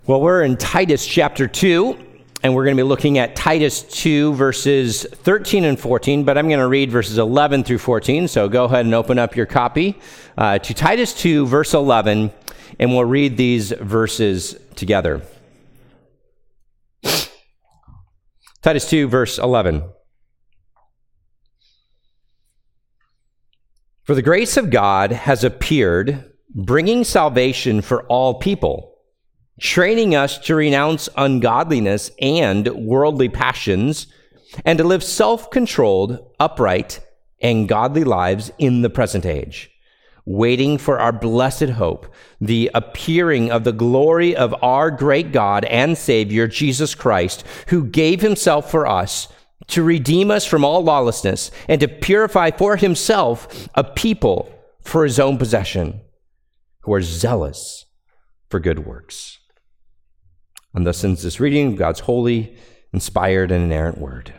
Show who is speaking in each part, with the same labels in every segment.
Speaker 1: Well, we're in Titus chapter 2, and we're going to be looking at Titus 2, verses 13 and 14, but I'm going to read verses 11 through 14, so go ahead and open up your copy to Titus 2, verse 11, and we'll read these verses together. Titus 2, verse 11. For the grace of God has appeared, bringing salvation for all people, training us to renounce ungodliness and worldly passions, and to live self-controlled, upright, and godly lives in the present age, waiting for our blessed hope, the appearing of the glory of our great God and Savior, Jesus Christ, who gave himself for us to redeem us from all lawlessness and to purify for himself a people for his own possession, who are zealous for good works. And thus ends this reading of God's holy, inspired, and inerrant word.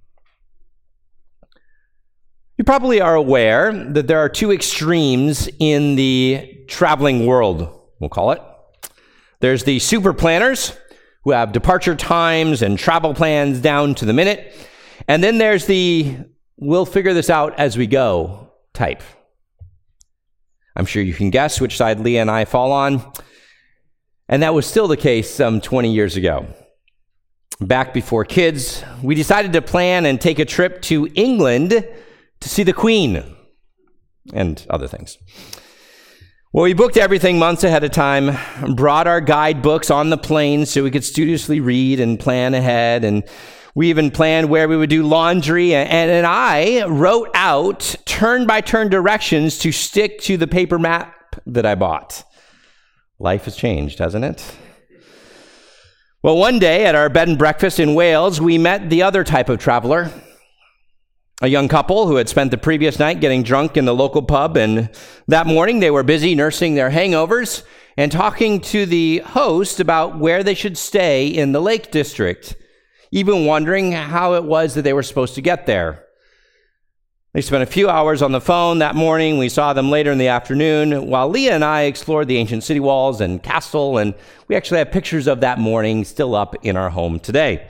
Speaker 1: You probably are aware that there are two extremes in the traveling world, we'll call it. There's the super planners who have departure times and travel plans down to the minute. And then there's the we'll figure this out as we go type. I'm sure you can guess which side Leah and I fall on. And that was still the case some 20 years ago. Back before kids, we decided to plan and take a trip to England to see the Queen and other things. Well, we booked everything months ahead of time, brought our guidebooks on the plane so we could studiously read and plan ahead, and we even planned where we would do laundry, and I wrote out turn-by-turn directions to stick to the paper map that I bought. Life has changed, hasn't it? Well, one day at our bed and breakfast in Wales, we met the other type of traveler, a young couple who had spent the previous night getting drunk in the local pub, and that morning they were busy nursing their hangovers and talking to the host about where they should stay in the Lake District, even wondering how it was that they were supposed to get there. They spent a few hours on the phone that morning. We saw them later in the afternoon while Leah and I explored the ancient city walls and castle, and we actually have pictures of that morning still up in our home today.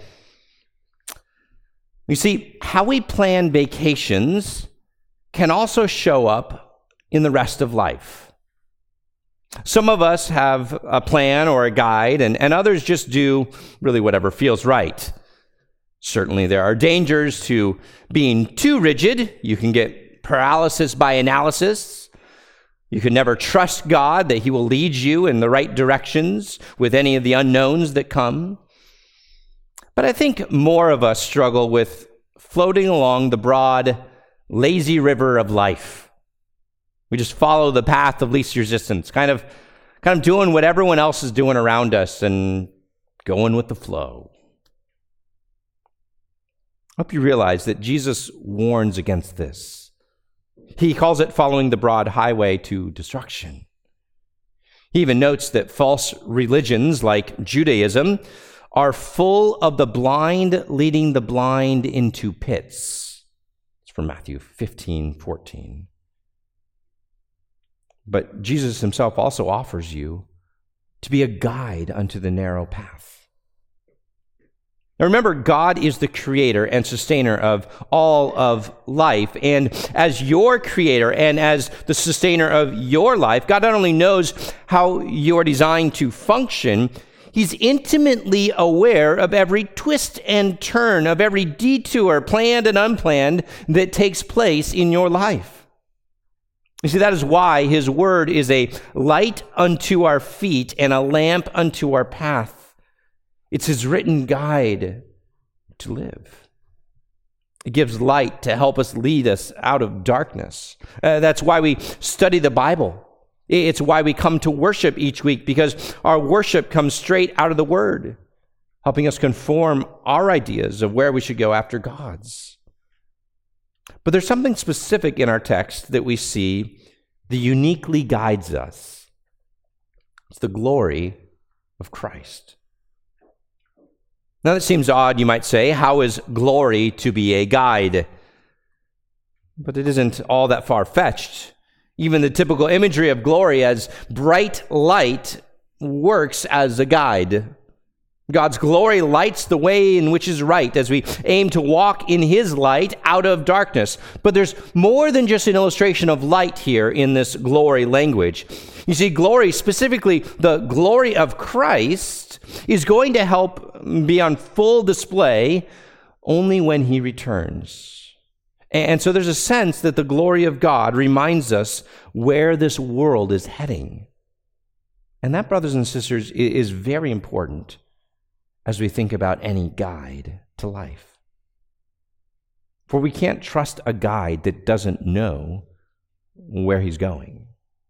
Speaker 1: You see, how we plan vacations can also show up in the rest of life. Some of us have a plan or a guide, and others just do really whatever feels right. Certainly, there are dangers to being too rigid. You can get paralysis by analysis. You can never trust God that he will lead you in the right directions with any of the unknowns that come. But I think more of us struggle with floating along the broad, lazy river of life. We just follow the path of least resistance, kind of doing what everyone else is doing around us and going with the flow. I hope you realize that Jesus warns against this. He calls it following the broad highway to destruction. He even notes that false religions like Judaism are full of the blind leading the blind into pits. It's from Matthew 15:14. But Jesus himself also offers you to be a guide unto the narrow path. Now remember, God is the creator and sustainer of all of life. And as your creator and as the sustainer of your life, God not only knows how you're designed to function, he's intimately aware of every twist and turn, of every detour, planned and unplanned, that takes place in your life. You see, that is why his word is a light unto our feet and a lamp unto our path. It's his written guide to live. It gives light to help us lead us out of darkness. That's why we study the Bible. It's why we come to worship each week, because our worship comes straight out of the Word, helping us conform our ideas of where we should go after God's. But there's something specific in our text that we see that uniquely guides us. It's the glory of Christ. Now that seems odd, you might say. How is glory to be a guide? But it isn't all that far-fetched. Even the typical imagery of glory as bright light works as a guide. God's glory lights the way in which is right as we aim to walk in his light out of darkness. But there's more than just an illustration of light here in this glory language. You see, glory, specifically the glory of Christ, is going to help be on full display only when he returns. And so there's a sense that the glory of God reminds us where this world is heading. And that, brothers and sisters, is very important as we think about any guide to life. For we can't trust a guide that doesn't know where he's going.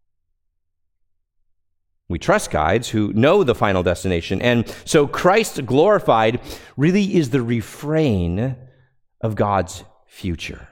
Speaker 1: We trust guides who know the final destination. And so Christ glorified really is the refrain of God's future.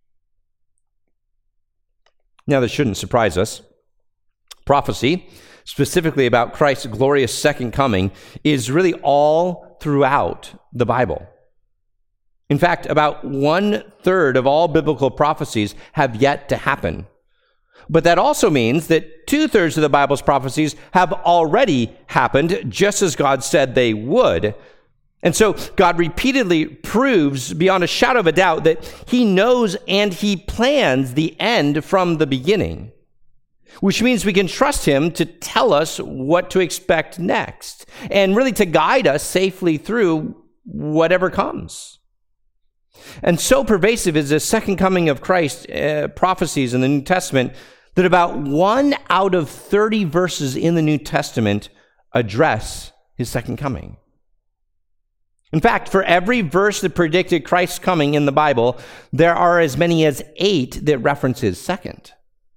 Speaker 1: Now, this shouldn't surprise us. Prophecy, specifically about Christ's glorious second coming, is really all throughout the Bible. In fact, about 1/3 of all biblical prophecies have yet to happen. But that also means that 2/3 of the Bible's prophecies have already happened, just as God said they would. And so God repeatedly proves beyond a shadow of a doubt that he knows and he plans the end from the beginning, which means we can trust him to tell us what to expect next and really to guide us safely through whatever comes. And so pervasive is the second coming of Christ prophecies in the New Testament that about 1 out of 30 verses in the New Testament address his second coming. In fact, for every verse that predicted Christ's coming in the Bible, there are as many as 8 that reference his second.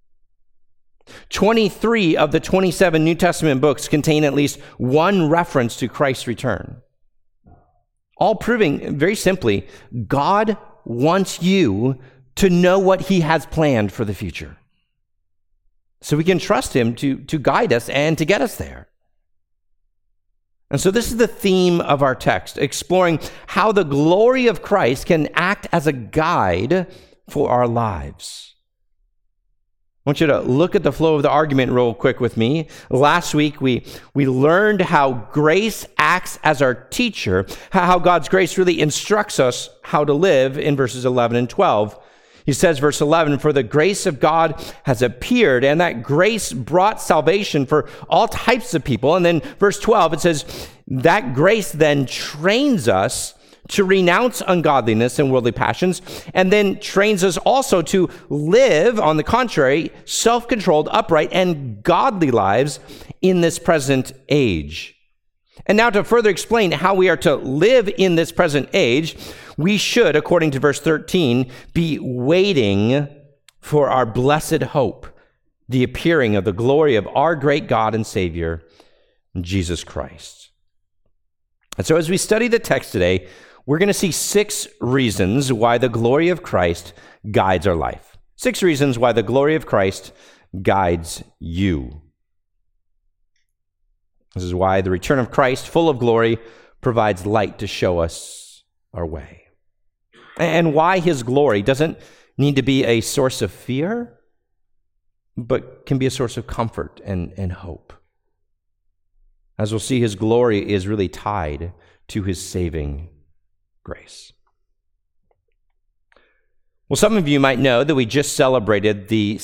Speaker 1: 23 of the 27 New Testament books contain at least one reference to Christ's return. All proving, very simply, God wants you to know what he has planned for the future. So we can trust him to guide us and to get us there. And so this is the theme of our text, exploring how the glory of Christ can act as a guide for our lives. I want you to look at the flow of the argument real quick with me. Last week, we learned how grace acts as our teacher, how God's grace really instructs us how to live in verses 11 and 12. He says, verse 11, "For the grace of God has appeared," and that grace brought salvation for all types of people. And then verse 12, it says, "That grace then trains us to renounce ungodliness and worldly passions, and then trains us also to live, on the contrary, self-controlled, upright, and godly lives in this present age." And now to further explain how we are to live in this present age, we should, according to verse 13, be waiting for our blessed hope, the appearing of the glory of our great God and Savior, Jesus Christ. And so as we study the text today, we're going to see 6 reasons why the glory of Christ guides our life. 6 reasons why the glory of Christ guides you. This is why the return of Christ, full of glory, provides light to show us our way. And why his glory doesn't need to be a source of fear, but can be a source of comfort and hope. As we'll see, his glory is really tied to his saving grace. Well, some of you might know that we just celebrated the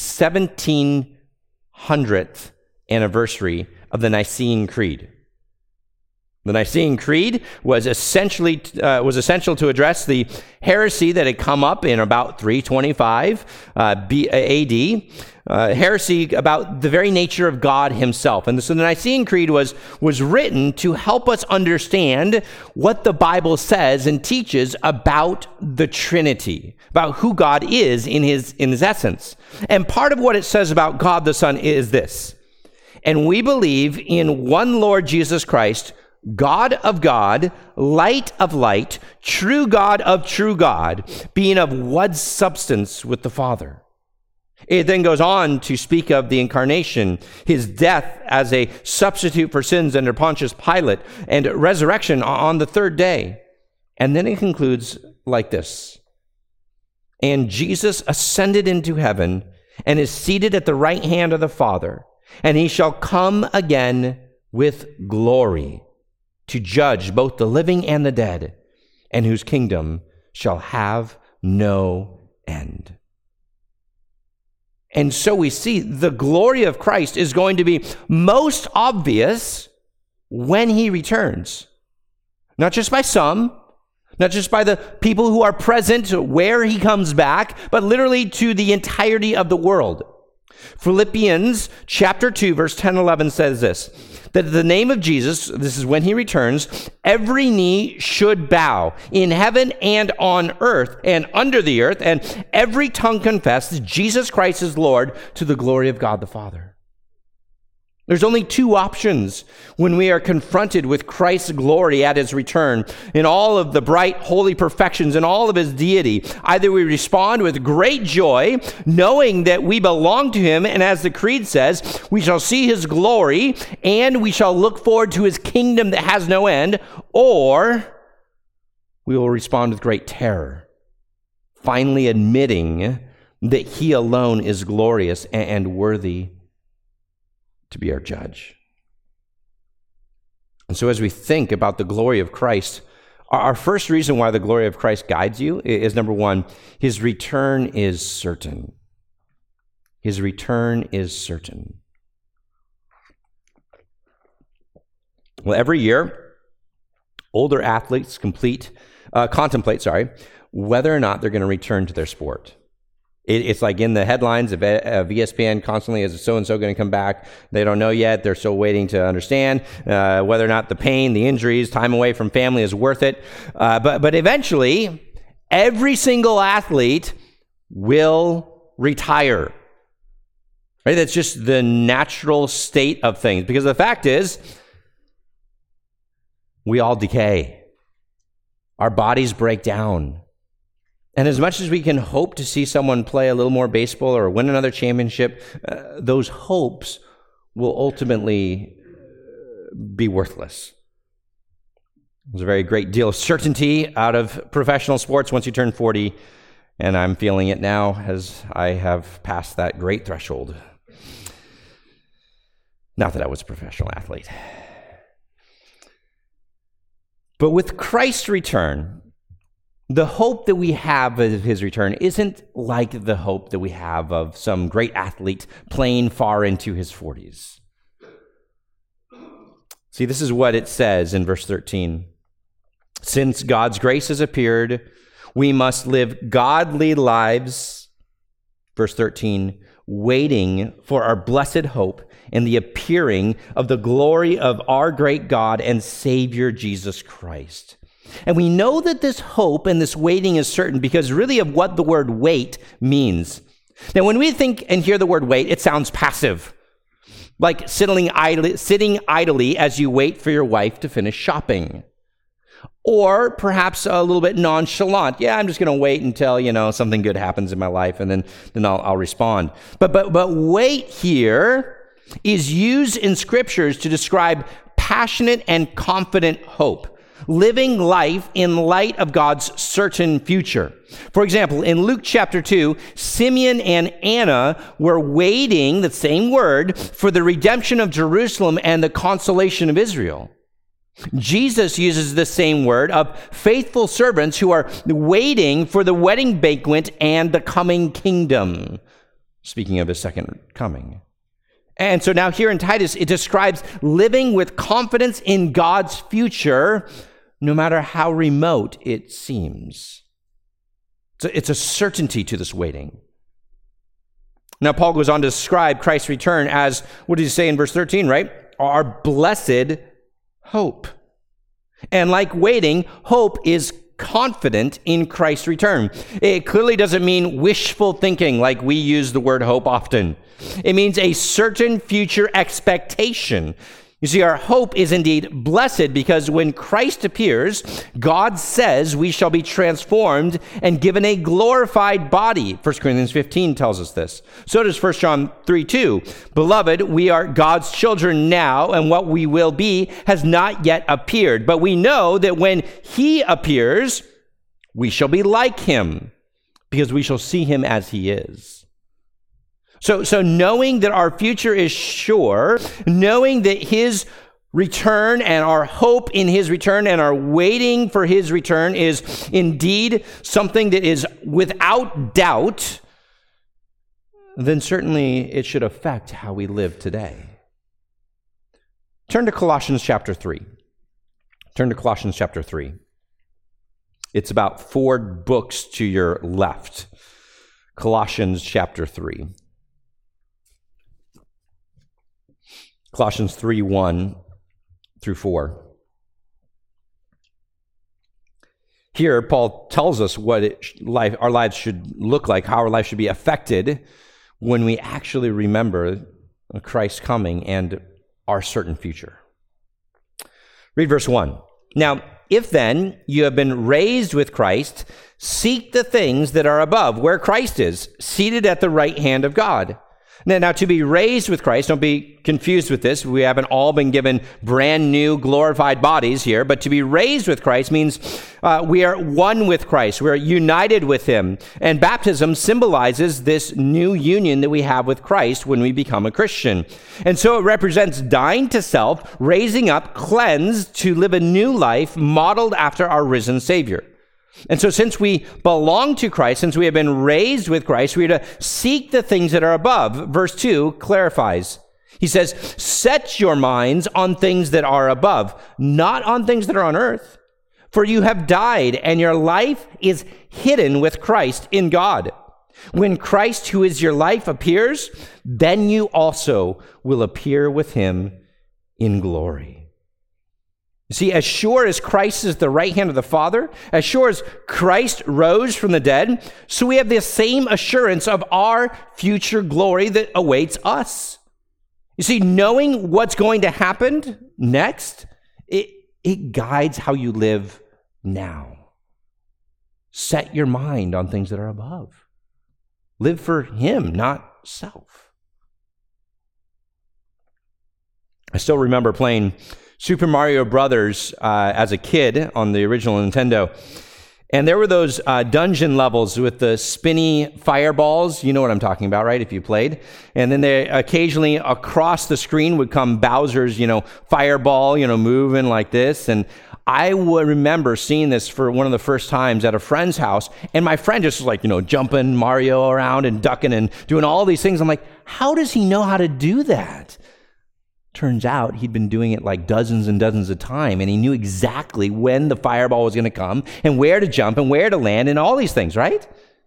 Speaker 1: 1700th anniversary of the Nicene Creed. The Nicene Creed was essential to address the heresy that had come up in about 325 AD, heresy about the very nature of God himself. And so the Nicene Creed was written to help us understand what the Bible says and teaches about the Trinity, about who God is in his essence. And part of what it says about God the Son is this: "And we believe in one Lord Jesus Christ, God of God, light of light, true God of true God, being of one substance with the Father." It then goes on to speak of the incarnation, his death as a substitute for sins under Pontius Pilate, and resurrection on the 3rd day. And then it concludes like this: "And Jesus ascended into heaven and is seated at the right hand of the Father, and he shall come again with glory to judge both the living and the dead, and whose kingdom shall have no end. And so we see the glory of Christ is going to be most obvious when he returns. Not just by some, not just by the people who are present where he comes back, but literally to the entirety of the world. Philippians chapter 2, verse 10 and 11 says this, that at the name of Jesus, this is when he returns, every knee should bow in heaven and on earth and under the earth, and every tongue confess that Jesus Christ is Lord, to the glory of God the Father. There's only two options when we are confronted with Christ's glory at his return in all of the bright, holy perfections and all of his deity. Either we respond with great joy, knowing that we belong to him, and as the Creed says, we shall see his glory and we shall look forward to his kingdom that has no end, or we will respond with great terror, finally admitting that he alone is glorious and worthy to be our judge. And so as we think about the glory of Christ, our first reason why the glory of Christ guides you is, number one, his return is certain. His return is certain. Well, every year, older athletes contemplate whether or not they're going to return to their sport. It's like in the headlines of ESPN constantly, is so-and-so going to come back? They don't know yet. They're still waiting to understand whether or not the pain, the injuries, time away from family is worth it. But eventually, every single athlete will retire. Right? That's just the natural state of things. Because the fact is, we all decay. Our bodies break down. And as much as we can hope to see someone play a little more baseball or win another championship, those hopes will ultimately be worthless. There's a very great deal of certainty out of professional sports once you turn 40, and I'm feeling it now as I have passed that great threshold. Not that I was a professional athlete. But with Christ's return, the hope that we have of his return isn't like the hope that we have of some great athlete playing far into his 40s. See, this is what it says in verse 13. Since God's grace has appeared, we must live godly lives, verse 13, waiting for our blessed hope and the appearing of the glory of our great God and Savior Jesus Christ. And we know that this hope and this waiting is certain because really of what the word wait means. Now, when we think and hear the word wait, it sounds passive, like sitting idly as you wait for your wife to finish shopping. Or perhaps a little bit nonchalant. Yeah, I'm just going to wait until, something good happens in my life, and then I'll respond. But wait here is used in scriptures to describe passionate and confident hope, living life in light of God's certain future. For example, in Luke chapter 2, Simeon and Anna were waiting, the same word, for the redemption of Jerusalem and the consolation of Israel. Jesus uses the same word of faithful servants who are waiting for the wedding banquet and the coming kingdom, speaking of his second coming. And so now here in Titus, it describes living with confidence in God's future, no matter how remote it seems. So it's a certainty to this waiting. Now, Paul goes on to describe Christ's return as, what does he say in verse 13, right? Our blessed hope. And like waiting, hope is confident in Christ's return. It clearly doesn't mean wishful thinking like we use the word hope often. It means a certain future expectation. You see, our hope is indeed blessed because when Christ appears, God says we shall be transformed and given a glorified body. 1 Corinthians 15 tells us this. So does 1 John 3:2. Beloved, we are God's children now, and what we will be has not yet appeared. But we know that when he appears, we shall be like him, because we shall see him as he is. So knowing that our future is sure, knowing that his return and our hope in his return and our waiting for his return is indeed something that is without doubt, then certainly it should affect how we live today. Turn to Colossians chapter 3. Turn to Colossians chapter 3. It's about 4 books to your left. Colossians chapter 3. Colossians 3:1 through 4. Here, Paul tells us what our lives should look like, how our life should be affected when we actually remember Christ's coming and our certain future. Read verse 1. Now, if then you have been raised with Christ, seek the things that are above, where Christ is, seated at the right hand of God. Now, to be raised with Christ, don't be confused with this. We haven't all been given brand new glorified bodies here, but to be raised with Christ means we are one with Christ. We're united with him. And baptism symbolizes this new union that we have with Christ when we become a Christian. And so it represents dying to self, raising up, cleansed to live a new life modeled after our risen Savior. And so since we belong to Christ, since we have been raised with Christ, we are to seek the things that are above. Verse 2 clarifies. He says, set your minds on things that are above, not on things that are on earth. For you have died, and your life is hidden with Christ in God. When Christ, who is your life, appears, then you also will appear with him in glory. You see, as sure as Christ is the right hand of the Father, as sure as Christ rose from the dead, so we have the same assurance of our future glory that awaits us. You see, knowing what's going to happen next, it guides how you live now. Set your mind on things that are above. Live for him, not self. I still remember playing Super Mario Brothers as a kid on the original Nintendo. And there were those dungeon levels with the spinny fireballs. You know what I'm talking about, right? If you played. And then they occasionally across the screen would come Bowser's, fireball, moving like this. And I would remember seeing this for one of the first times at a friend's house. And my friend just was like, jumping Mario around and ducking and doing all these things. I'm like, how does he know how to do that? Turns out he'd been doing it like dozens and dozens of times, and he knew exactly when the fireball was going to come and where to jump and where to land and all these things, right?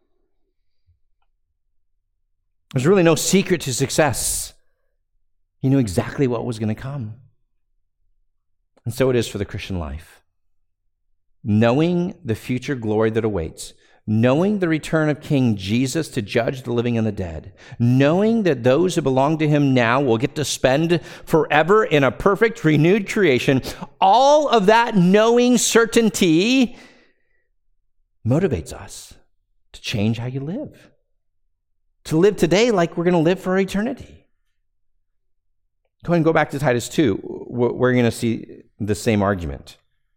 Speaker 1: There's really no secret to success. He knew exactly what was going to come. And so it is for the Christian life. Knowing the future glory that awaits, knowing the return of King Jesus to judge the living and the dead, knowing that those who belong to him now will get to spend forever in a perfect, renewed creation, all of that knowing certainty motivates us to change how you live, to live today like we're going to live for eternity. Go ahead and go back to Titus 2. We're going to see the same argument.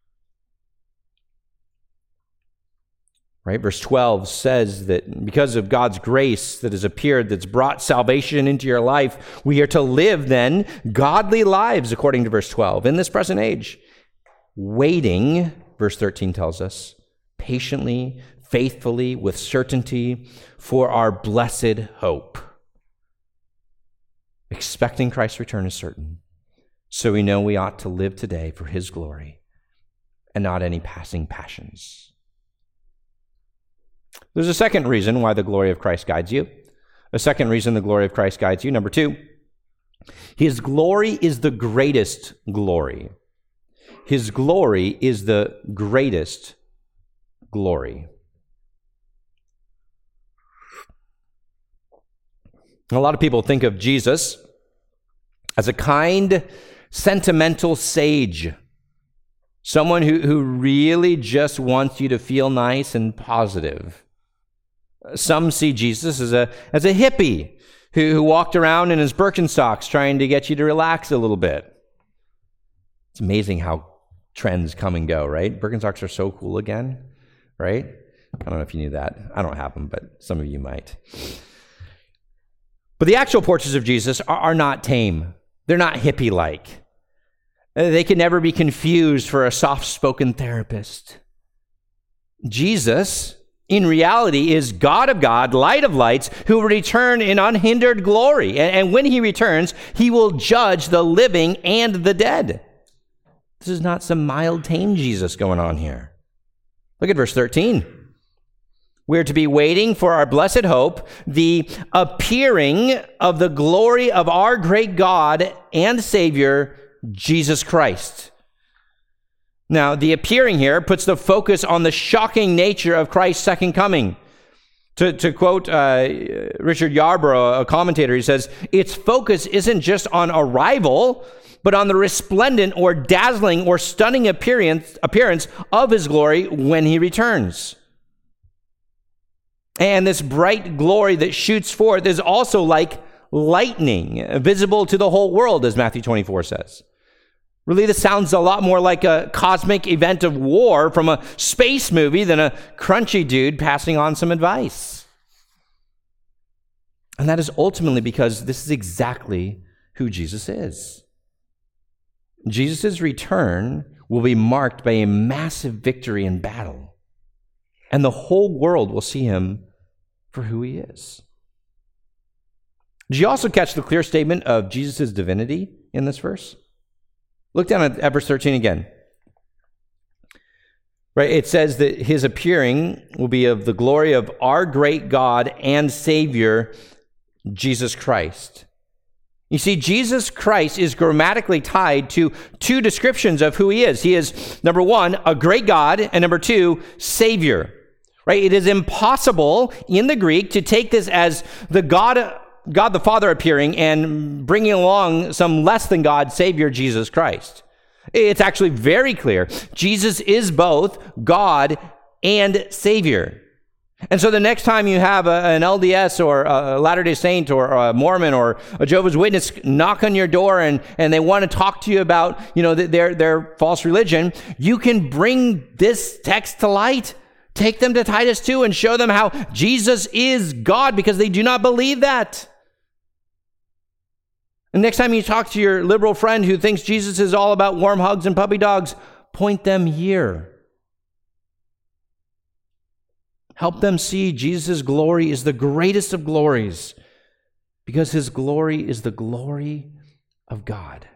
Speaker 1: Right? Verse 12 says that because of God's grace that has appeared, that's brought salvation into your life, we are to live then godly lives, according to verse 12, in this present age. Waiting, verse 13 tells us, patiently, faithfully, with certainty for our blessed hope. Expecting Christ's return is certain, so we know we ought to live today for his glory and not any passing passions. There's a second reason why the glory of Christ guides you. A second reason the glory of Christ guides you. Number 2, his glory is the greatest glory. His glory is the greatest glory. A lot of people think of Jesus as a kind, sentimental sage. Someone who really just wants you to feel nice and positive. Some see Jesus as a hippie who walked around in his Birkenstocks trying to get you to relax a little bit. It's amazing how trends come and go, right? Birkenstocks are so cool again, right? I don't know if you knew that. I don't have them, but some of you might. But the actual portraits of Jesus are not tame. They're not hippie-like. They can never be confused for a soft-spoken therapist. Jesus, in reality, is God of God, light of lights, who will return in unhindered glory. And when he returns, he will judge the living and the dead. This is not some mild, tame Jesus going on here. Look at verse 13. We're to be waiting for our blessed hope, the appearing of the glory of our great God and Savior, Jesus Christ. Now, the appearing here puts the focus on the shocking nature of Christ's second coming. To quote Richard Yarbrough, a commentator, he says, its focus isn't just on arrival, but on the resplendent or dazzling or stunning appearance of his glory when he returns. And this bright glory that shoots forth is also like lightning, visible to the whole world, as Matthew 24 says. Really, this sounds a lot more like a cosmic event of war from a space movie than a crunchy dude passing on some advice. And that is ultimately because this is exactly who Jesus is. Jesus' return will be marked by a massive victory in battle, and the whole world will see him for who he is. Did you also catch the clear statement of Jesus' divinity in this verse? Look down at verse 13 again. Right, it says that his appearing will be of the glory of our great God and Savior, Jesus Christ. You see, Jesus Christ is grammatically tied to two descriptions of who he is. He is, number one, a great God, and number two, Savior. Right? It is impossible in the Greek to take this as the God the Father appearing and bringing along some less than God Savior, Jesus Christ. It's actually very clear. Jesus is both God and Savior. And so the next time you have an LDS or a Latter-day Saint or a Mormon or a Jehovah's Witness knock on your door and they want to talk to you about, their false religion, you can bring this text to light. Take them to Titus 2 and show them how Jesus is God, because they do not believe that. And next time you talk to your liberal friend who thinks Jesus is all about warm hugs and puppy dogs, point them here. Help them see Jesus' glory is the greatest of glories, because his glory is the glory of God.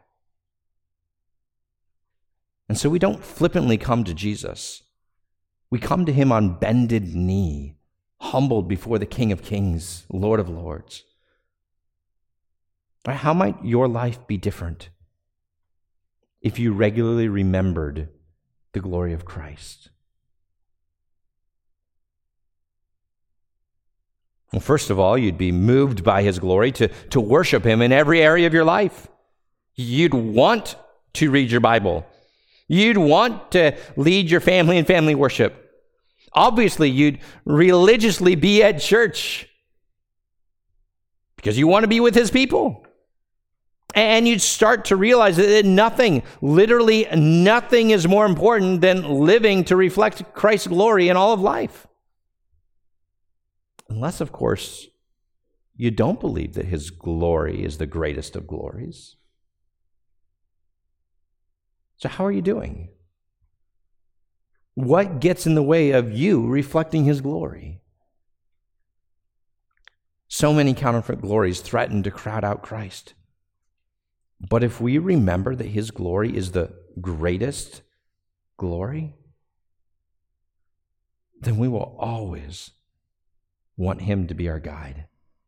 Speaker 1: And so we don't flippantly come to Jesus. We come to him on bended knee, humbled before the King of Kings, Lord of Lords. How might your life be different if you regularly remembered the glory of Christ? Well, first of all, you'd be moved by his glory to worship him in every area of your life. You'd want to read your Bible. You'd want to lead your family in family worship. Obviously, you'd religiously be at church because you want to be with his people. And you'd start to realize that nothing, literally nothing, is more important than living to reflect Christ's glory in all of life. Unless, of course, you don't believe that his glory is the greatest of glories. So how are you doing? What gets in the way of you reflecting his glory? So many counterfeit glories threaten to crowd out Christ. But if we remember that his glory is the greatest glory, then we will always want him to be our guide.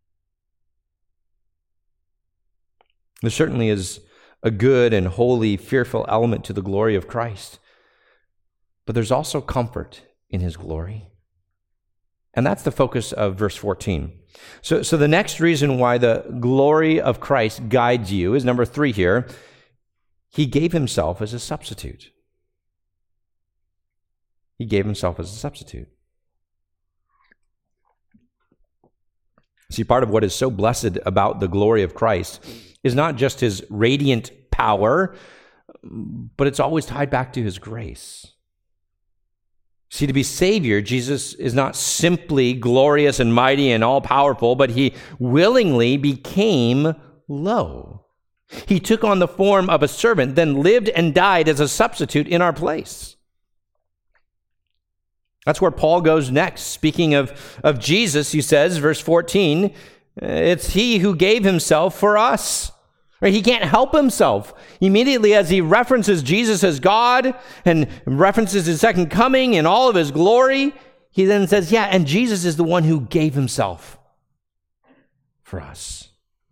Speaker 1: There certainly is a good and holy, fearful element to the glory of Christ. But there's also comfort in his glory. And that's the focus of verse 14. So the next reason why the glory of Christ guides you is number 3 here. He gave himself as a substitute. He gave himself as a substitute. See, part of what is so blessed about the glory of Christ is not just his radiant power, but it's always tied back to his grace. See, to be Savior, Jesus is not simply glorious and mighty and all-powerful, but he willingly became low. He took on the form of a servant, then lived and died as a substitute in our place. That's where Paul goes next. Speaking of Jesus, he says, verse 14, it's he who gave himself for us. Right? He can't help himself. Immediately as he references Jesus as God and references his second coming and all of his glory, he then says, yeah, and Jesus is the one who gave himself for us.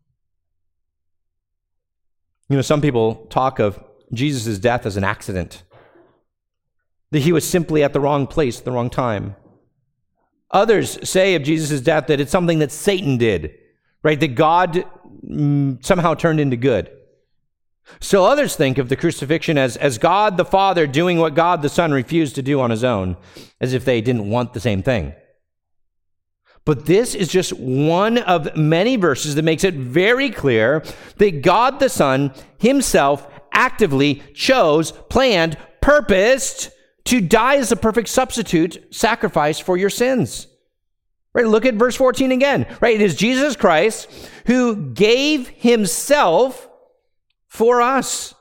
Speaker 1: You know, some people talk of Jesus' death as an accident, that he was simply at the wrong place at the wrong time. Others say of Jesus' death that it's something that Satan did, right? That God somehow turned into good. Still others think of the crucifixion as God the Father doing what God the Son refused to do on his own, as if they didn't want the same thing. But this is just one of many verses that makes it very clear that God the Son himself actively chose, planned, purposed to die as a perfect substitute sacrifice for your sins. Right? Look at verse 14 again. Right? It is Jesus Christ who gave himself for us.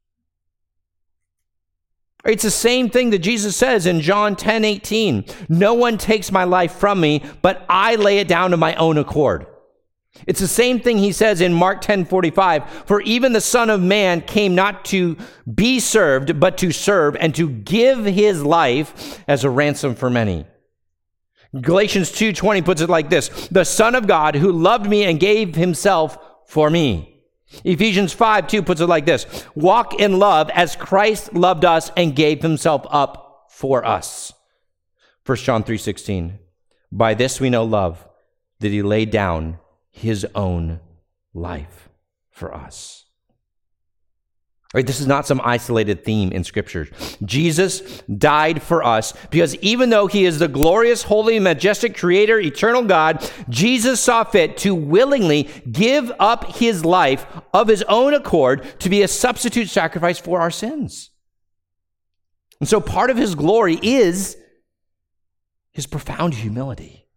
Speaker 1: It's the same thing that Jesus says in John 10:18. No one takes my life from me, but I lay it down of my own accord. It's the same thing he says in Mark 10:45. For even the Son of Man came not to be served, but to serve and to give his life as a ransom for many. Galatians 2:20 puts it like this. The Son of God who loved me and gave himself for me. Ephesians 5:2 puts it like this. Walk in love as Christ loved us and gave himself up for us. 1 John 3:16. By this we know love, that he laid down his own life for us. Right, this is not some isolated theme in Scripture. Jesus died for us because even though he is the glorious, holy, majestic creator, eternal God, Jesus saw fit to willingly give up his life of his own accord to be a substitute sacrifice for our sins. And so part of his glory is his profound humility.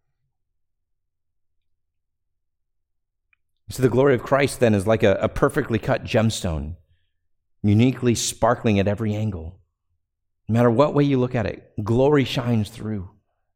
Speaker 1: So the glory of Christ then is like a perfectly cut gemstone, uniquely sparkling at every angle. No matter what way you look at it, glory shines through.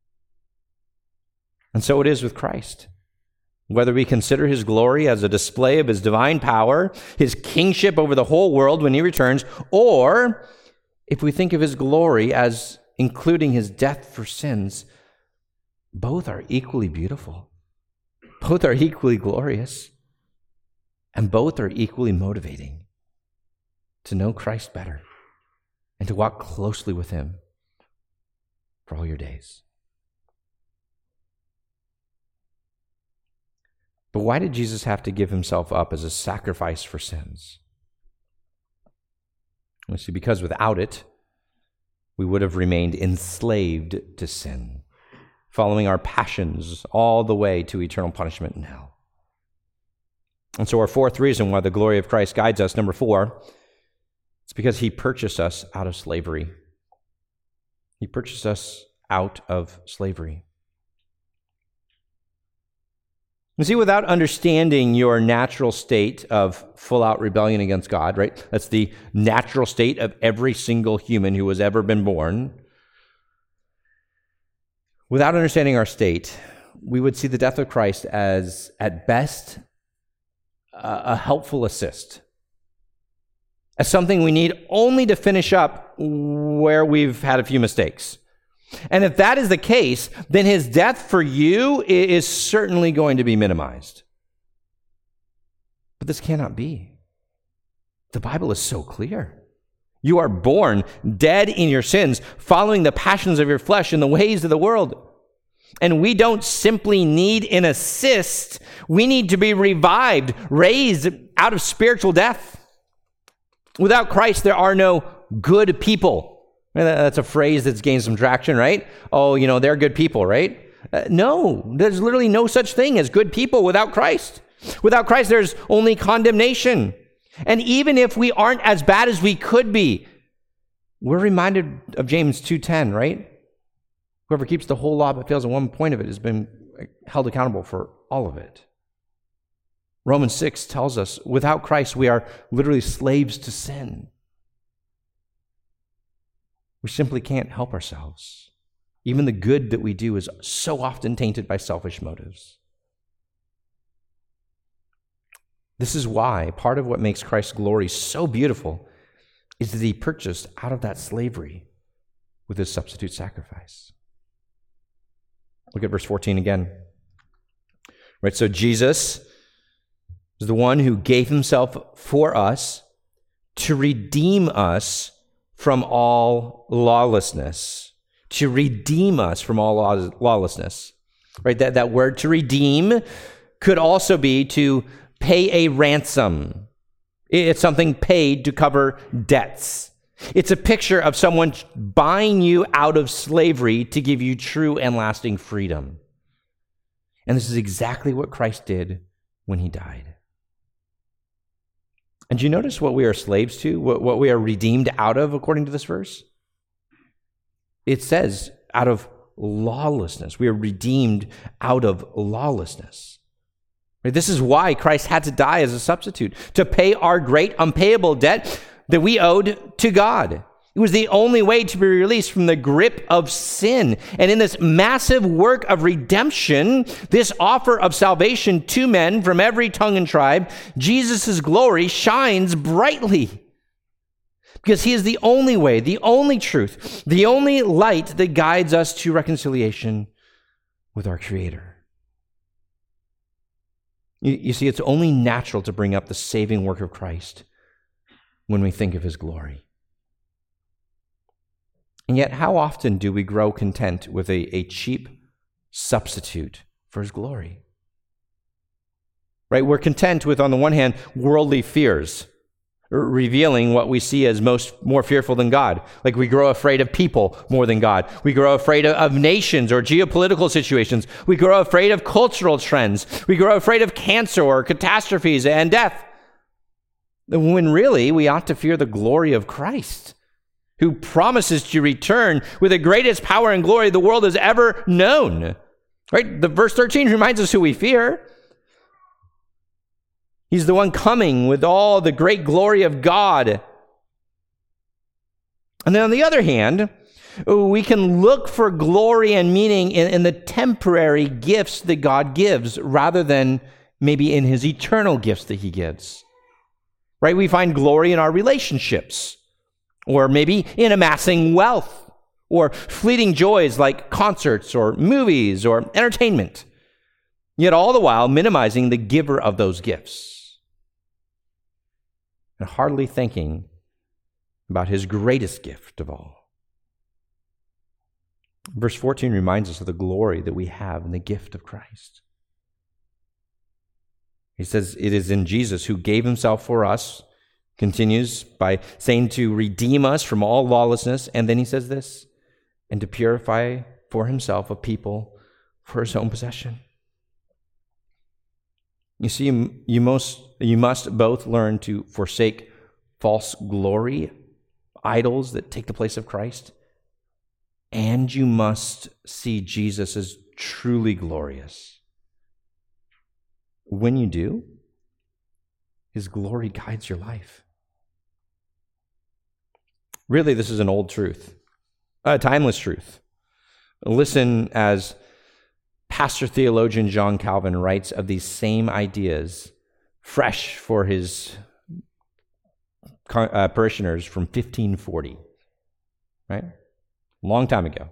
Speaker 1: And so it is with Christ. Whether we consider his glory as a display of his divine power, his kingship over the whole world when he returns, or if we think of his glory as including his death for sins, both are equally beautiful. Both are equally glorious. And both are equally motivating to know Christ better and to walk closely with him for all your days. But why did Jesus have to give himself up as a sacrifice for sins? Well, see, because without it, we would have remained enslaved to sin, following our passions all the way to eternal punishment in hell. And so our fourth reason why the glory of Christ guides us, number 4, it's because he purchased us out of slavery. He purchased us out of slavery. You see, without understanding your natural state of full-out rebellion against God, right? That's the natural state of every single human who has ever been born. Without understanding our state, we would see the death of Christ as, at best, a helpful assist, as something we need only to finish up where we've had a few mistakes. And if that is the case, then his death for you is certainly going to be minimized. But this cannot be. The Bible is so clear. You are born dead in your sins, following the passions of your flesh and the ways of the world. And we don't simply need an assist. We need to be revived, raised out of spiritual death. Without Christ, there are no good people. That's a phrase that's gained some traction, right? Oh, they're good people, right? No, there's literally no such thing as good people without Christ. Without Christ, there's only condemnation. And even if we aren't as bad as we could be, we're reminded of James 2:10, right? Whoever keeps the whole law but fails in one point of it has been held accountable for all of it. Romans 6 tells us without Christ, we are literally slaves to sin. We simply can't help ourselves. Even the good that we do is so often tainted by selfish motives. This is why part of what makes Christ's glory so beautiful is that he purchased out of that slavery with his substitute sacrifice. Look at verse 14 again. Right, so Jesus is the one who gave himself for us to redeem us from all lawlessness. To redeem us from all lawlessness. Right, that word to redeem could also be to pay a ransom. It's something paid to cover debts. It's a picture of someone buying you out of slavery to give you true and lasting freedom. And this is exactly what Christ did when he died. And do you notice what we are slaves to, what we are redeemed out of according to this verse? It says out of lawlessness. We are redeemed out of lawlessness. This is why Christ had to die as a substitute, to pay our great unpayable debt that we owed to God. It was the only way to be released from the grip of sin. And in this massive work of redemption, this offer of salvation to men from every tongue and tribe, Jesus' glory shines brightly. Because he is the only way, the only truth, the only light that guides us to reconciliation with our Creator. You see, it's only natural to bring up the saving work of Christ when we think of his glory. And yet, how often do we grow content with a cheap substitute for his glory? Right? We're content with, on the one hand, worldly fears, revealing what we see as more fearful than God. Like we grow afraid of people more than God. We grow afraid of nations or geopolitical situations. We grow afraid of cultural trends. We grow afraid of cancer or catastrophes and death. When really we ought to fear the glory of Christ, who promises to return with the greatest power and glory the world has ever known. Right? The verse 13 reminds us who we fear. He's the one coming with all the great glory of God. And then on the other hand, we can look for glory and meaning in the temporary gifts that God gives rather than maybe in his eternal gifts that he gives. Right? We find glory in our relationships, or maybe in amassing wealth, or fleeting joys like concerts or movies or entertainment, yet all the while minimizing the giver of those gifts and hardly thinking about his greatest gift of all. Verse 14 reminds us of the glory that we have in the gift of Christ. He says it is in Jesus who gave himself for us, continues by saying to redeem us from all lawlessness, and then he says this, and to purify for himself a people for his own possession. You see, you must both learn to forsake false glory, idols that take the place of Christ, and you must see Jesus as truly glorious. When you do, his glory guides your life. Really, this is an old truth, a timeless truth. Listen as pastor theologian John Calvin writes of these same ideas, fresh for his parishioners from 1540, right? Long time ago.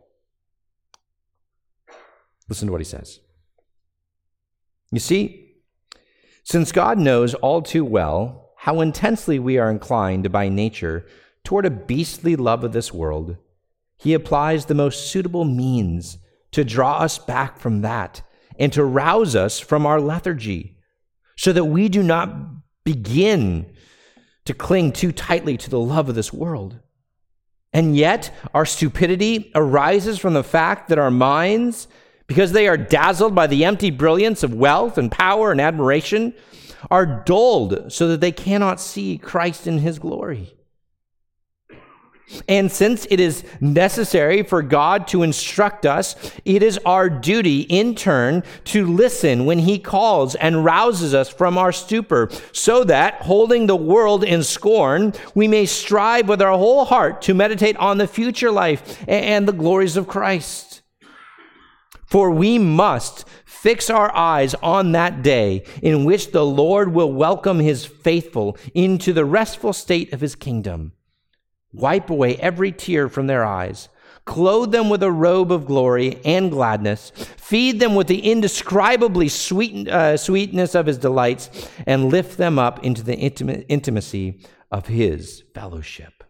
Speaker 1: Listen to what he says. You see, since God knows all too well how intensely we are inclined by nature toward a beastly love of this world, he applies the most suitable means to draw us back from that and to rouse us from our lethargy, so that we do not begin to cling too tightly to the love of this world. And yet, our stupidity arises from the fact that our minds, because they are dazzled by the empty brilliance of wealth and power and admiration, are dulled so that they cannot see Christ in his glory. And since it is necessary for God to instruct us, it is our duty in turn to listen when he calls and rouses us from our stupor, so that, holding the world in scorn, we may strive with our whole heart to meditate on the future life and the glories of Christ. For we must fix our eyes on that day in which the Lord will welcome his faithful into the restful state of his kingdom. Wipe away every tear from their eyes. Clothe them with a robe of glory and gladness. Feed them with the indescribably sweetness of his delights, and lift them up into the intimacy of his fellowship.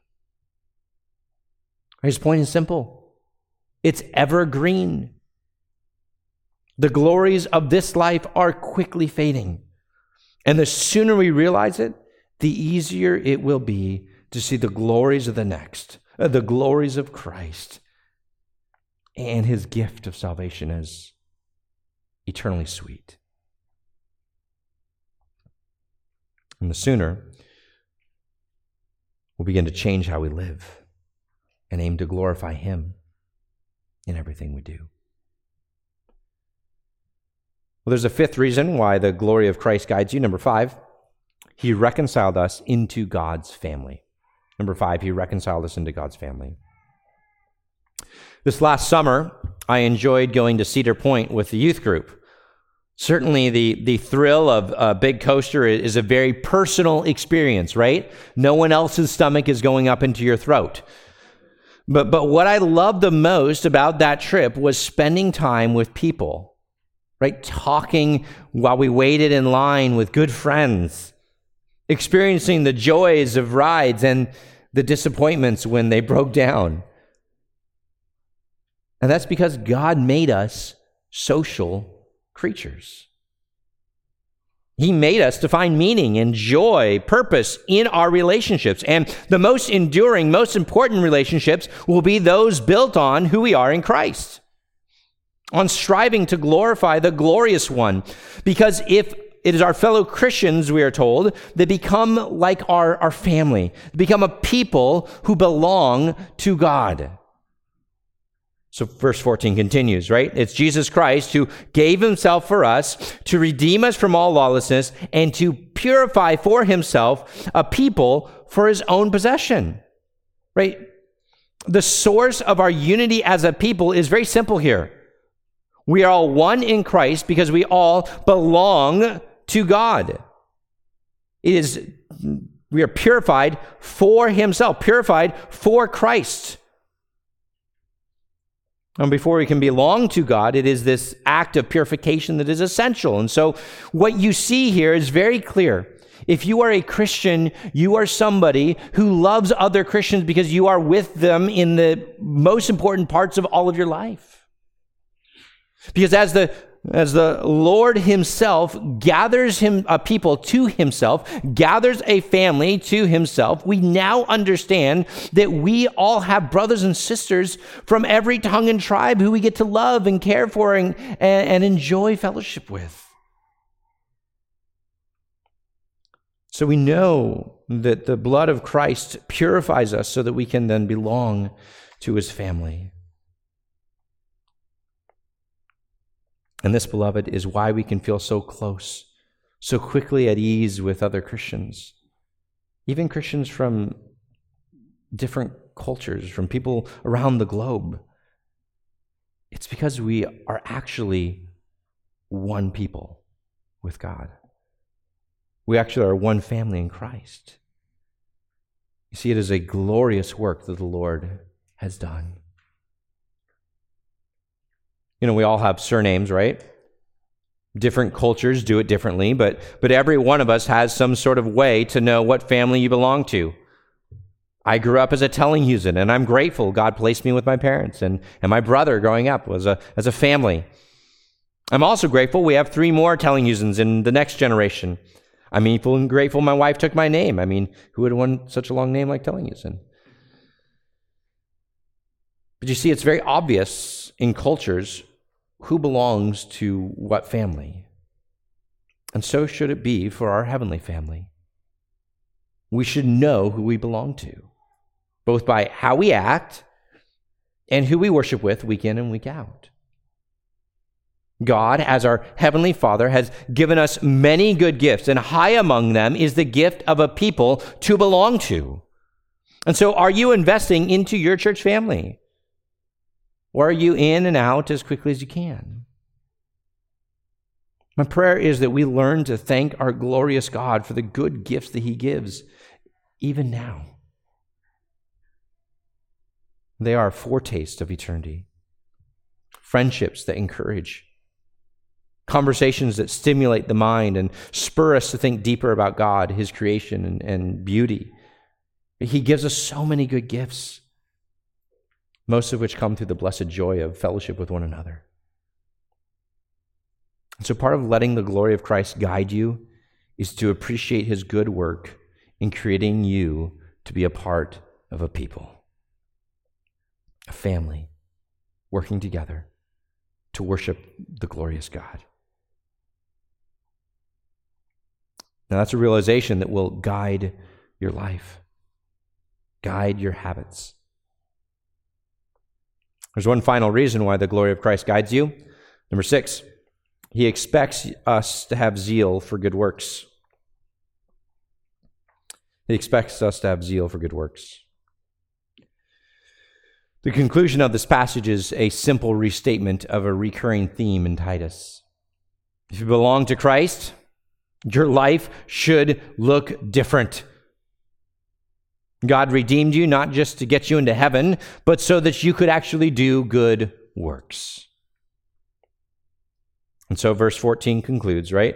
Speaker 1: His point is simple. It's evergreen. The glories of this life are quickly fading. And the sooner we realize it, the easier it will be to see the glories of the next, the glories of Christ, and his gift of salvation as eternally sweet. And the sooner we'll begin to change how we live and aim to glorify him in everything we do. Well, there's a fifth reason why the glory of Christ guides you. Number 5, he reconciled us into God's family. Number 5, he reconciled us into God's family. This last summer, I enjoyed going to Cedar Point with the youth group. Certainly the thrill of a big coaster is a very personal experience, right? No one else's stomach is going up into your throat. But what I loved the most about that trip was spending time with people, right? Talking while we waited in line with good friends, experiencing the joys of rides and the disappointments when they broke down. And that's because God made us social creatures. He made us to find meaning and joy, purpose in our relationships. And the most enduring, most important relationships will be those built on who we are in Christ, on striving to glorify the glorious one. Because if it is our fellow Christians, we are told, that become like our family, become a people who belong to God. So verse 14 continues, right? It's Jesus Christ who gave himself for us to redeem us from all lawlessness and to purify for himself a people for his own possession, right? The source of our unity as a people is very simple here. We are all one in Christ because we all belong to God. We are purified for himself, purified for Christ. And before we can belong to God, it is this act of purification that is essential. And so what you see here is very clear. If you are a Christian, you are somebody who loves other Christians because you are with them in the most important parts of all of your life. Because as the Lord himself gathers a people to himself, gathers a family to himself, we now understand that we all have brothers and sisters from every tongue and tribe who we get to love and care for and enjoy fellowship with. So we know that the blood of Christ purifies us so that we can then belong to his family. And this, beloved, is why we can feel so close, so quickly at ease with other Christians, even Christians from different cultures, from people around the globe. It's because we are actually one people with God. We actually are one family in Christ. You see, it is a glorious work that the Lord has done. You know, we all have surnames, right? Different cultures do it differently, but every one of us has some sort of way to know what family you belong to. I grew up as a Tellinghusen, and I'm grateful God placed me with my parents, and my brother growing up was as a family. I'm also grateful we have 3 more Tellinghusens in the next generation. I'm even grateful my wife took my name. I mean, who would want such a long name like Tellinghusen? But you see, it's very obvious in cultures who belongs to what family. And so should it be for our heavenly family. We should know who we belong to. both by how we act and who we worship with week in and week out. God, as our Heavenly Father, has given us many good gifts, and high among them is the gift of a people to belong to. And so are you investing into your church family? Or are you in and out as quickly as you can? My prayer is that we learn to thank our glorious God for the good gifts that He gives, even now. They are a foretaste of eternity. Friendships that encourage. Conversations that stimulate the mind and spur us to think deeper about God, His creation, and beauty. He gives us so many good gifts, most of which come through the blessed joy of fellowship with one another. And so part of letting the glory of Christ guide you is to appreciate His good work in creating you to be a part of a people, a family, working together to worship the glorious God. Now that's a realization that will guide your life, guide your habits. There's one final reason why the glory of Christ guides you. Number 6, He expects us to have zeal for good works. He expects us to have zeal for good works. The conclusion of this passage is a simple restatement of a recurring theme in Titus. If you belong to Christ, your life should look different. God redeemed you not just to get you into heaven, but so that you could actually do good works. And so verse 14 concludes, right?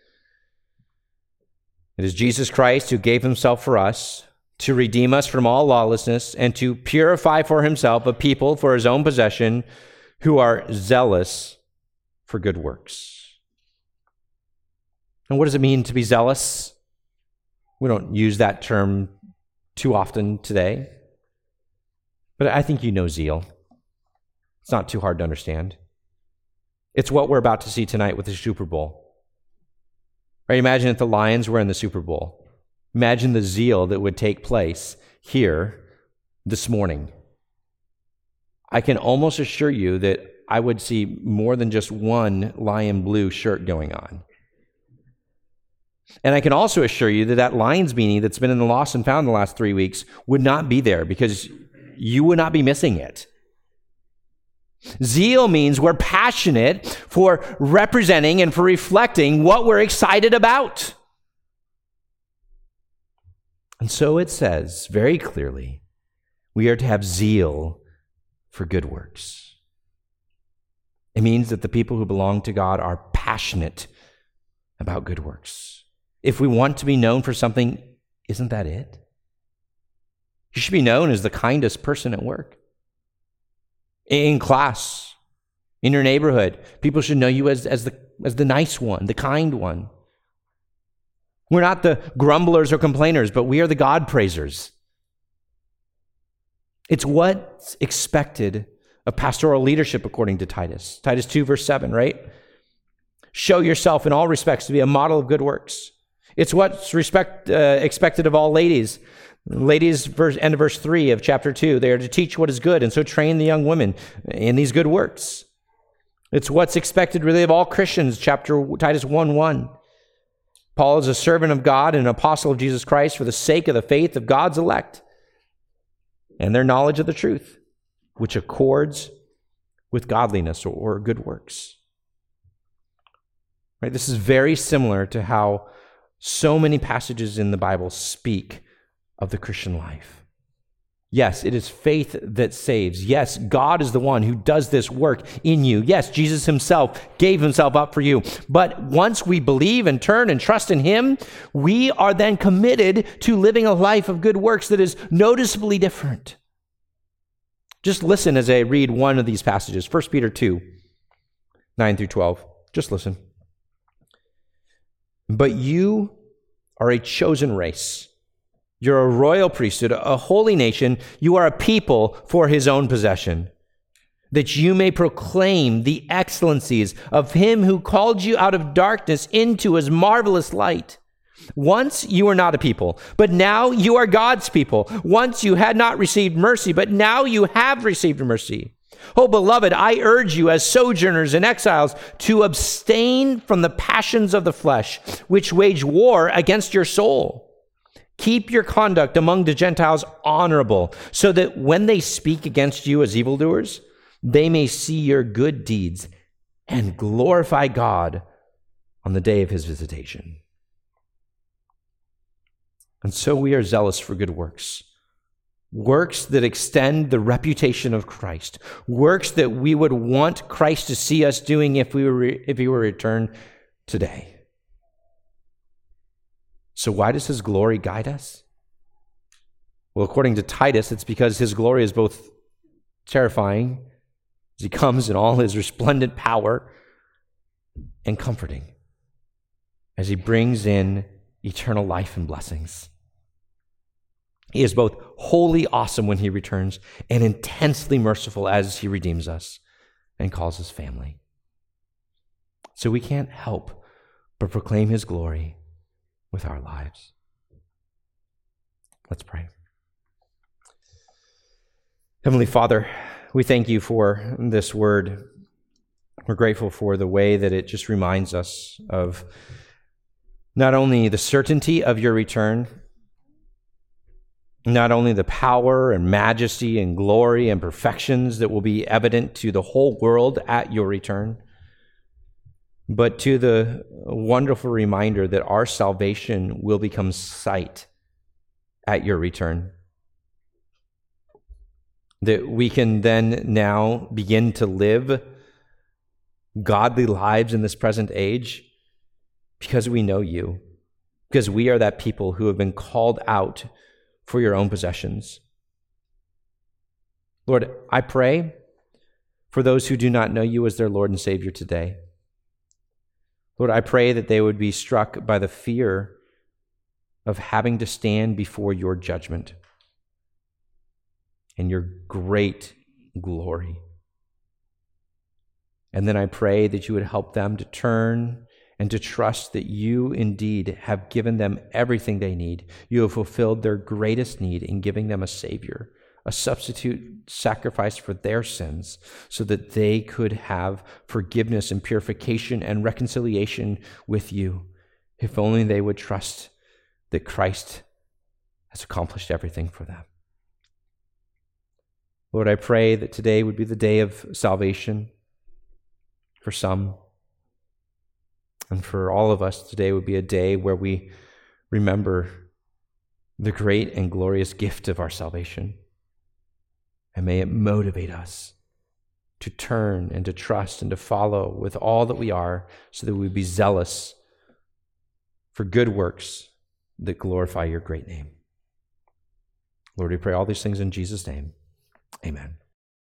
Speaker 1: It is Jesus Christ who gave Himself for us to redeem us from all lawlessness and to purify for Himself a people for His own possession who are zealous for good works. And what does it mean to be zealous? We don't use that term too often today, but I think you know zeal. It's not too hard to understand. It's what we're about to see tonight with the Super Bowl. Right? Imagine if the Lions were in the Super Bowl. Imagine the zeal that would take place here this morning. I can almost assure you that I would see more than just one lion blue shirt going on. And I can also assure you that that Lions beanie that's been in the Lost and Found the last 3 weeks would not be there because you would not be missing it. Zeal means we're passionate for representing and for reflecting what we're excited about. And so it says very clearly, we are to have zeal for good works. It means that the people who belong to God are passionate about good works. If we want to be known for something, isn't that it? You should be known as the kindest person at work. In class, in your neighborhood, people should know you as the nice one, the kind one. We're not the grumblers or complainers, but we are the God praisers. It's what's expected of pastoral leadership according to Titus. Titus 2, verse 7, right? Show yourself in all respects to be a model of good works. It's what's expected of all ladies. Ladies, end of verse 3 of chapter 2, they are to teach what is good, and so train the young women in these good works. It's what's expected really of all Christians, Titus 1:1. Paul is a servant of God and an apostle of Jesus Christ for the sake of the faith of God's elect and their knowledge of the truth, which accords with godliness or good works. Right? This is very similar to how so many passages in the Bible speak of the Christian life. Yes, it is faith that saves. Yes, God is the one who does this work in you. Yes, Jesus Himself gave Himself up for you. But once we believe and turn and trust in Him, we are then committed to living a life of good works that is noticeably different. Just listen as I read one of these passages, 1 Peter 2, 9 through 12. Just listen. But you are a chosen race. You're a royal priesthood, a holy nation. You are a people for His own possession, that you may proclaim the excellencies of Him who called you out of darkness into His marvelous light. Once you were not a people, but now you are God's people. Once you had not received mercy, but now you have received mercy. Oh, beloved, I urge you as sojourners and exiles to abstain from the passions of the flesh, which wage war against your soul. Keep your conduct among the Gentiles honorable, so that when they speak against you as evildoers, they may see your good deeds and glorify God on the day of his visitation. And so we are zealous for good works, works that extend the reputation of Christ, works that we would want Christ to see us doing if he were to return today. So why does his glory guide us? Well, according to Titus, it's because his glory is both terrifying as he comes in all his resplendent power and comforting as he brings in eternal life and blessings. He is both wholly awesome when he returns and intensely merciful as he redeems us and calls us family. So we can't help but proclaim his glory with our lives. Let's pray. Heavenly Father, we thank you for this word. We're grateful for the way that it just reminds us of not only the certainty of your return, not only the power and majesty and glory and perfections that will be evident to the whole world at your return, but to the wonderful reminder that our salvation will become sight at your return. That we can then now begin to live godly lives in this present age because we know you, because we are that people who have been called out for your own possessions. Lord, I pray for those who do not know you as their Lord and Savior today. Lord, I pray that they would be struck by the fear of having to stand before your judgment and your great glory. And then I pray that you would help them to turn and to trust that you indeed have given them everything they need. You have fulfilled their greatest need in giving them a Savior, a substitute sacrifice for their sins, so that they could have forgiveness and purification and reconciliation with you, if only they would trust that Christ has accomplished everything for them. Lord, I pray that today would be the day of salvation for some. And for all of us, today would be a day where we remember the great and glorious gift of our salvation. And may it motivate us to turn and to trust and to follow with all that we are, so that we be zealous for good works that glorify your great name. Lord, we pray all these things in Jesus' name. Amen.